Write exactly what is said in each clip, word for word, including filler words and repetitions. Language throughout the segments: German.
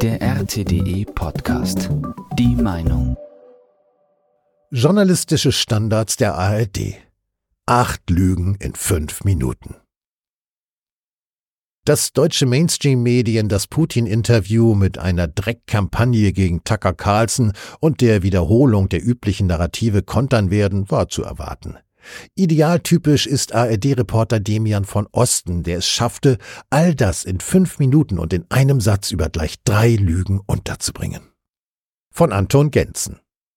Der R T D E-Podcast. Die Meinung. Journalistische Standards der A R D. Acht Lügen in fünf Minuten. Dass deutsche Mainstream-Medien das Putin-Interview mit einer Dreckkampagne gegen Tucker Carlson und der Wiederholung der üblichen Narrative kontern werden, war zu erwarten. Idealtypisch ist A R D-Reporter Demian von Osten, der es schaffte, all das in fünf Minuten und in einem Satz über gleich drei Lügen unterzubringen. Von Anton Gentzen.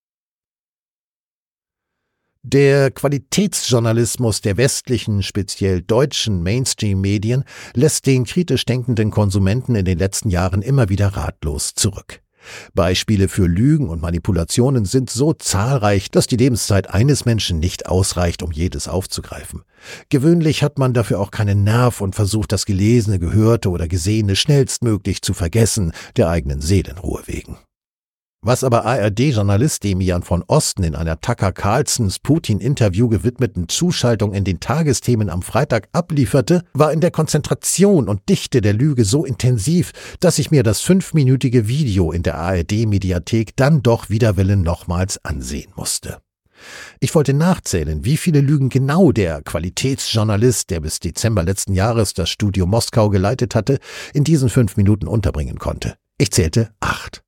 Der Qualitätsjournalismus der westlichen, speziell deutschen Mainstream-Medien lässt den kritisch denkenden Konsumenten in den letzten Jahren immer wieder ratlos zurück. Beispiele für Lügen und Manipulationen sind so zahlreich, dass die Lebenszeit eines Menschen nicht ausreicht, um jedes aufzugreifen. Gewöhnlich hat man dafür auch keinen Nerv und versucht, das Gelesene, Gehörte oder Gesehene schnellstmöglich zu vergessen, der eigenen Seelenruhe wegen. Was aber A R D-Journalist Demian von Osten in einer Tucker Carlsons Putin-Interview gewidmeten Zuschaltung in den Tagesthemen am Freitag ablieferte, war in der Konzentration und Dichte der Lüge so intensiv, dass ich mir das fünfminütige Video in der A R D-Mediathek dann doch wider Willen nochmals ansehen musste. Ich wollte nachzählen, wie viele Lügen genau der Qualitätsjournalist, der bis Dezember letzten Jahres das Studio Moskau geleitet hatte, in diesen fünf Minuten unterbringen konnte. Ich zählte acht.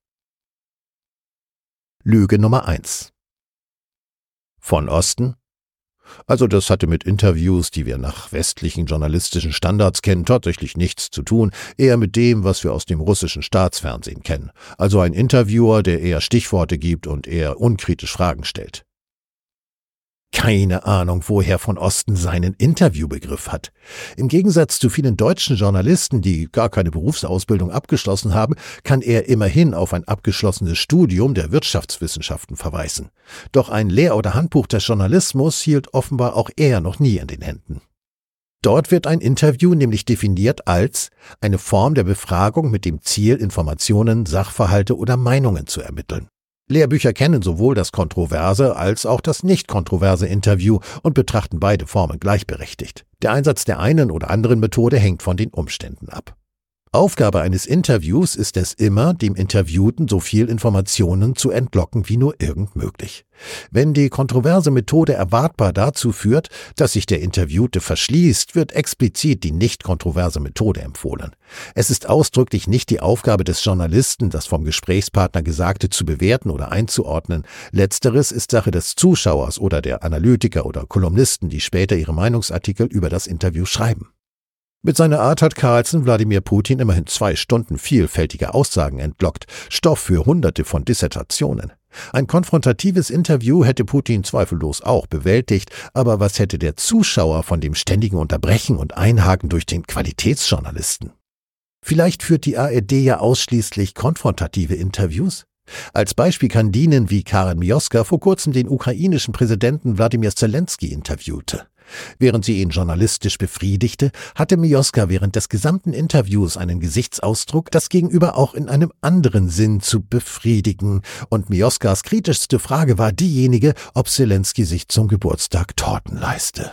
Lüge Nummer eins. Von Osten? Also das hatte mit Interviews, die wir nach westlichen journalistischen Standards kennen, tatsächlich nichts zu tun, eher mit dem, was wir aus dem russischen Staatsfernsehen kennen. Also ein Interviewer, der eher Stichworte gibt und eher unkritisch Fragen stellt. Keine Ahnung, woher von Osten seinen Interviewbegriff hat. Im Gegensatz zu vielen deutschen Journalisten, die gar keine Berufsausbildung abgeschlossen haben, kann er immerhin auf ein abgeschlossenes Studium der Wirtschaftswissenschaften verweisen. Doch ein Lehr- oder Handbuch des Journalismus hielt offenbar auch er noch nie in den Händen. Dort wird ein Interview nämlich definiert als eine Form der Befragung mit dem Ziel, Informationen, Sachverhalte oder Meinungen zu ermitteln. Lehrbücher kennen sowohl das kontroverse als auch das nicht kontroverse Interview und betrachten beide Formen gleichberechtigt. Der Einsatz der einen oder anderen Methode hängt von den Umständen ab. Aufgabe eines Interviews ist es immer, dem Interviewten so viel Informationen zu entlocken wie nur irgend möglich. Wenn die kontroverse Methode erwartbar dazu führt, dass sich der Interviewte verschließt, wird explizit die nicht kontroverse Methode empfohlen. Es ist ausdrücklich nicht die Aufgabe des Journalisten, das vom Gesprächspartner Gesagte zu bewerten oder einzuordnen. Letzteres ist Sache des Zuschauers oder der Analytiker oder Kolumnisten, die später ihre Meinungsartikel über das Interview schreiben. Mit seiner Art hat Carlson Wladimir Putin immerhin zwei Stunden vielfältige Aussagen entlockt, Stoff für hunderte von Dissertationen. Ein konfrontatives Interview hätte Putin zweifellos auch bewältigt, aber was hätte der Zuschauer von dem ständigen Unterbrechen und Einhaken durch den Qualitätsjournalisten? Vielleicht führt die A R D ja ausschließlich konfrontative Interviews? Als Beispiel kann dienen, wie Karen Mioska vor kurzem den ukrainischen Präsidenten Wladimir Zelensky interviewte. Während sie ihn journalistisch befriedigte, hatte Mioska während des gesamten Interviews einen Gesichtsausdruck, das Gegenüber auch in einem anderen Sinn zu befriedigen, und Mioskas kritischste Frage war diejenige, ob Zelensky sich zum Geburtstag Torten leiste.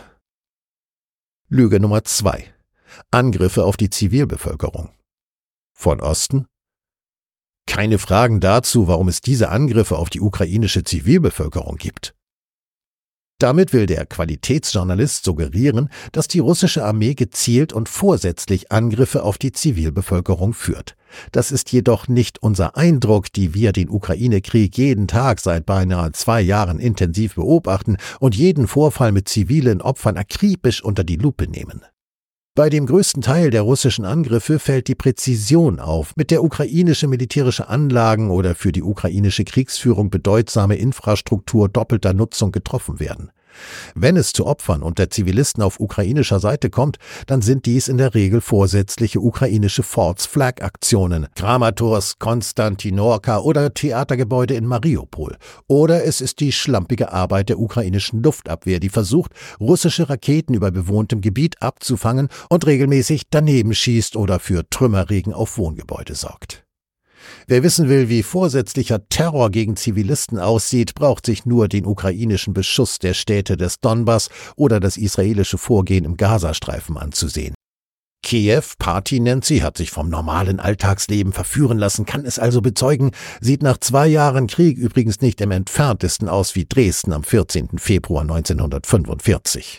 Lüge Nummer zwei. Angriffe auf die Zivilbevölkerung. Von Osten? Keine Fragen dazu, warum es diese Angriffe auf die ukrainische Zivilbevölkerung gibt. Damit will der Qualitätsjournalist suggerieren, dass die russische Armee gezielt und vorsätzlich Angriffe auf die Zivilbevölkerung führt. Das ist jedoch nicht unser Eindruck, die wir den Ukraine-Krieg jeden Tag seit beinahe zwei Jahren intensiv beobachten und jeden Vorfall mit zivilen Opfern akribisch unter die Lupe nehmen. Bei dem größten Teil der russischen Angriffe fällt die Präzision auf, mit der ukrainische militärische Anlagen oder für die ukrainische Kriegsführung bedeutsame Infrastruktur doppelter Nutzung getroffen werden. Wenn es zu Opfern unter Zivilisten auf ukrainischer Seite kommt, dann sind dies in der Regel vorsätzliche ukrainische False-Flag-Aktionen, Kramatorsk, Konstantinorka oder Theatergebäude in Mariupol. Oder es ist die schlampige Arbeit der ukrainischen Luftabwehr, die versucht, russische Raketen über bewohntem Gebiet abzufangen und regelmäßig daneben schießt oder für Trümmerregen auf Wohngebäude sorgt. Wer wissen will, wie vorsätzlicher Terror gegen Zivilisten aussieht, braucht sich nur den ukrainischen Beschuss der Städte des Donbass oder das israelische Vorgehen im Gazastreifen anzusehen. Kiew, Party nennt sie, hat sich vom normalen Alltagsleben verführen lassen, kann es also bezeugen, sieht nach zwei Jahren Krieg übrigens nicht im entferntesten aus wie Dresden am vierzehnten Februar neunzehnhundertfünfundvierzig.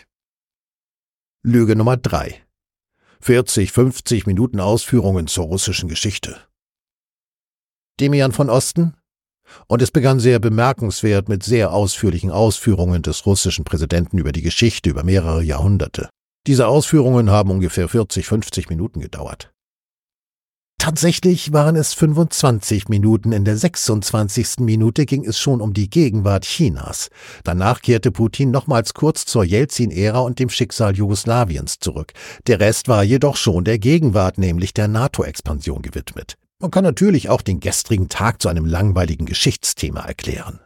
Lüge Nummer drei. vierzig, fünfzig Minuten Ausführungen zur russischen Geschichte. Demian von Osten? Und es begann sehr bemerkenswert mit sehr ausführlichen Ausführungen des russischen Präsidenten über die Geschichte über mehrere Jahrhunderte. Diese Ausführungen haben ungefähr vierzig, fünfzig Minuten gedauert. Tatsächlich waren es fünfundzwanzig Minuten, in der sechsundzwanzigsten Minute ging es schon um die Gegenwart Chinas. Danach kehrte Putin nochmals kurz zur Jelzin-Ära und dem Schicksal Jugoslawiens zurück. Der Rest war jedoch schon der Gegenwart, nämlich der NATO-Expansion gewidmet. Man kann natürlich auch den gestrigen Tag zu einem langweiligen Geschichtsthema erklären.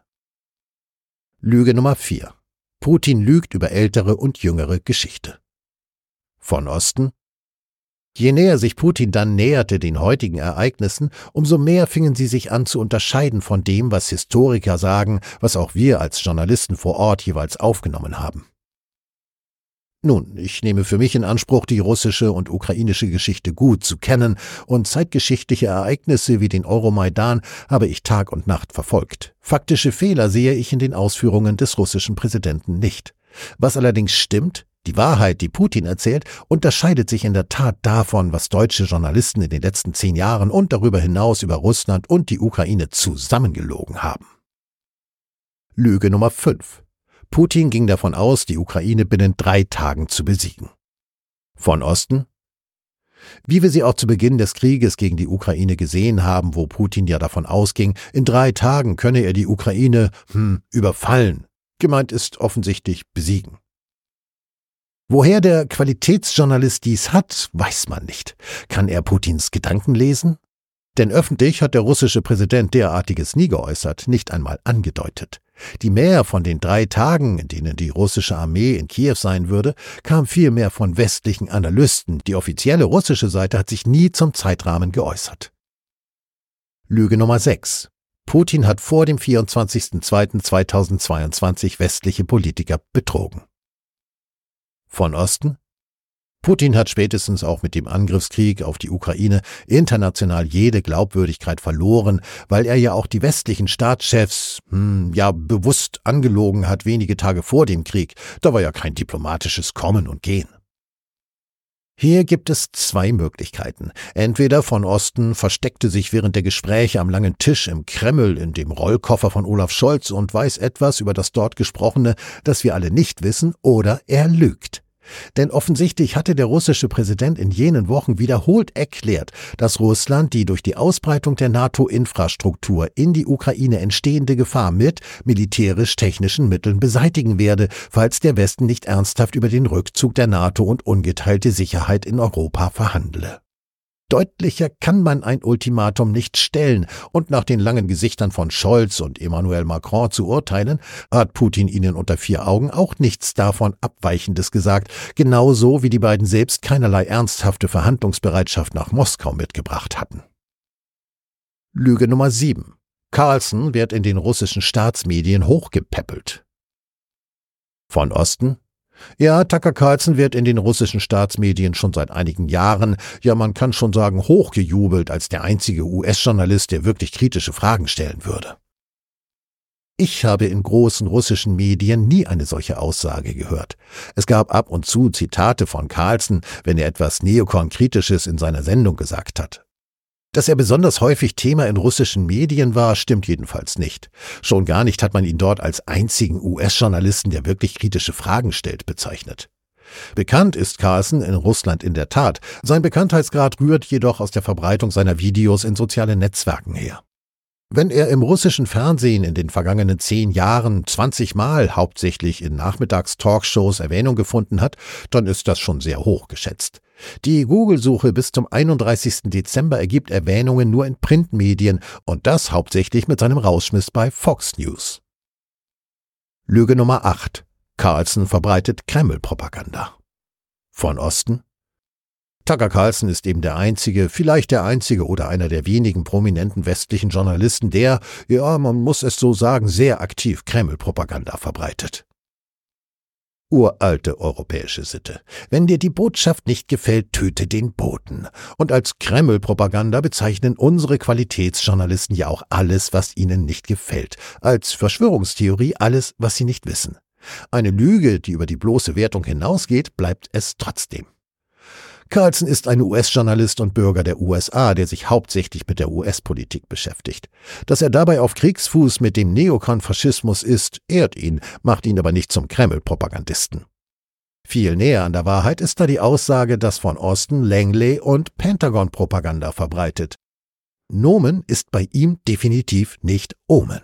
Lüge Nummer vier. Putin lügt über ältere und jüngere Geschichte. Von Osten? Je näher sich Putin dann näherte den heutigen Ereignissen, umso mehr fingen sie sich an zu unterscheiden von dem, was Historiker sagen, was auch wir als Journalisten vor Ort jeweils aufgenommen haben. Nun, ich nehme für mich in Anspruch, die russische und ukrainische Geschichte gut zu kennen, und zeitgeschichtliche Ereignisse wie den Euromaidan habe ich Tag und Nacht verfolgt. Faktische Fehler sehe ich in den Ausführungen des russischen Präsidenten nicht. Was allerdings stimmt, die Wahrheit, die Putin erzählt, unterscheidet sich in der Tat davon, was deutsche Journalisten in den letzten zehn Jahren und darüber hinaus über Russland und die Ukraine zusammengelogen haben. Lüge Nummer fünf. Putin ging davon aus, die Ukraine binnen drei Tagen zu besiegen. Von Osten? Wie wir sie auch zu Beginn des Krieges gegen die Ukraine gesehen haben, wo Putin ja davon ausging, in drei Tagen könne er die Ukraine, hm, überfallen. Gemeint ist offensichtlich besiegen. Woher der Qualitätsjournalist dies hat, weiß man nicht. Kann er Putins Gedanken lesen? Denn öffentlich hat der russische Präsident derartiges nie geäußert, nicht einmal angedeutet. Die Mehr von den drei Tagen, in denen die russische Armee in Kiew sein würde, kam vielmehr von westlichen Analysten. Die offizielle russische Seite hat sich nie zum Zeitrahmen geäußert. Lüge Nummer sechs. Putin hat vor dem vierundzwanzigsten zweiten zweitausendzweiundzwanzig westliche Politiker betrogen. Von Osten? Putin hat spätestens auch mit dem Angriffskrieg auf die Ukraine international jede Glaubwürdigkeit verloren, weil er ja auch die westlichen Staatschefs, hm, ja, bewusst angelogen hat wenige Tage vor dem Krieg. Da war ja kein diplomatisches Kommen und Gehen. Hier gibt es zwei Möglichkeiten. Entweder von Osten versteckte sich während der Gespräche am langen Tisch im Kreml in dem Rollkoffer von Olaf Scholz und weiß etwas über das dort Gesprochene, das wir alle nicht wissen, oder er lügt. Denn offensichtlich hatte der russische Präsident in jenen Wochen wiederholt erklärt, dass Russland die durch die Ausbreitung der NATO-Infrastruktur in die Ukraine entstehende Gefahr mit militärisch-technischen Mitteln beseitigen werde, falls der Westen nicht ernsthaft über den Rückzug der NATO und ungeteilte Sicherheit in Europa verhandle. Deutlicher kann man ein Ultimatum nicht stellen, und nach den langen Gesichtern von Scholz und Emmanuel Macron zu urteilen, hat Putin ihnen unter vier Augen auch nichts davon Abweichendes gesagt, genauso wie die beiden selbst keinerlei ernsthafte Verhandlungsbereitschaft nach Moskau mitgebracht hatten. Lüge Nummer sieben. Carlson wird in den russischen Staatsmedien hochgepäppelt. Von Osten? Ja, Tucker Carlson wird in den russischen Staatsmedien schon seit einigen Jahren, ja man kann schon sagen hochgejubelt, als der einzige U S-Journalist, der wirklich kritische Fragen stellen würde. Ich habe in großen russischen Medien nie eine solche Aussage gehört. Es gab ab und zu Zitate von Carlson, wenn er etwas Neokon-Kritisches in seiner Sendung gesagt hat. Dass er besonders häufig Thema in russischen Medien war, stimmt jedenfalls nicht. Schon gar nicht hat man ihn dort als einzigen U S-Journalisten, der wirklich kritische Fragen stellt, bezeichnet. Bekannt ist Carlson in Russland in der Tat, sein Bekanntheitsgrad rührt jedoch aus der Verbreitung seiner Videos in sozialen Netzwerken her. Wenn er im russischen Fernsehen in den vergangenen zehn Jahren zwanzig Mal hauptsächlich in Nachmittags-Talkshows Erwähnung gefunden hat, dann ist das schon sehr hoch geschätzt. Die Google-Suche bis zum einunddreißigsten Dezember ergibt Erwähnungen nur in Printmedien und das hauptsächlich mit seinem Rauschmiss bei Fox News. Lüge Nummer acht. Carlson verbreitet Kreml-Propaganda. Von Osten? Tucker Carlson ist eben der einzige, vielleicht der einzige oder einer der wenigen prominenten westlichen Journalisten, der, ja, man muss es so sagen, sehr aktiv Kreml-Propaganda verbreitet. Uralte europäische Sitte. Wenn dir die Botschaft nicht gefällt, töte den Boten. Und als Kreml-Propaganda bezeichnen unsere Qualitätsjournalisten ja auch alles, was ihnen nicht gefällt. Als Verschwörungstheorie alles, was sie nicht wissen. Eine Lüge, die über die bloße Wertung hinausgeht, bleibt es trotzdem. Carlson ist ein U S-Journalist und Bürger der U S A, der sich hauptsächlich mit der U S-Politik beschäftigt. Dass er dabei auf Kriegsfuß mit dem Neokonfaschismus ist, ehrt ihn, macht ihn aber nicht zum Kreml-Propagandisten. Viel näher an der Wahrheit ist da die Aussage, dass von Osten Langley und Pentagon-Propaganda verbreitet. Nomen ist bei ihm definitiv nicht Omen.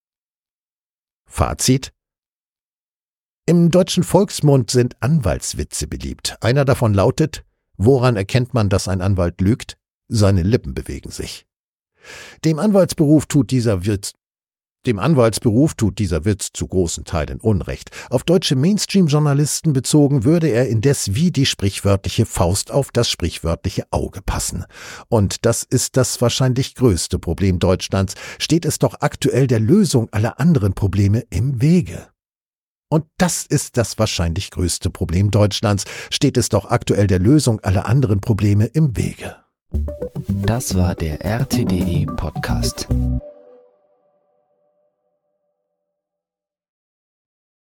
Fazit: Im deutschen Volksmund sind Anwaltswitze beliebt. Einer davon lautet: Woran erkennt man, dass ein Anwalt lügt? Seine Lippen bewegen sich. Dem Anwaltsberuf tut dieser Witz, dem Anwaltsberuf tut dieser Witz zu großen Teilen Unrecht. Auf deutsche Mainstream-Journalisten bezogen würde er indes wie die sprichwörtliche Faust auf das sprichwörtliche Auge passen. Und das ist das wahrscheinlich größte Problem Deutschlands. Steht es doch aktuell der Lösung aller anderen Probleme im Wege. Und das ist das wahrscheinlich größte Problem Deutschlands, steht es doch aktuell der Lösung aller anderen Probleme im Wege. Das war der R T D E Podcast.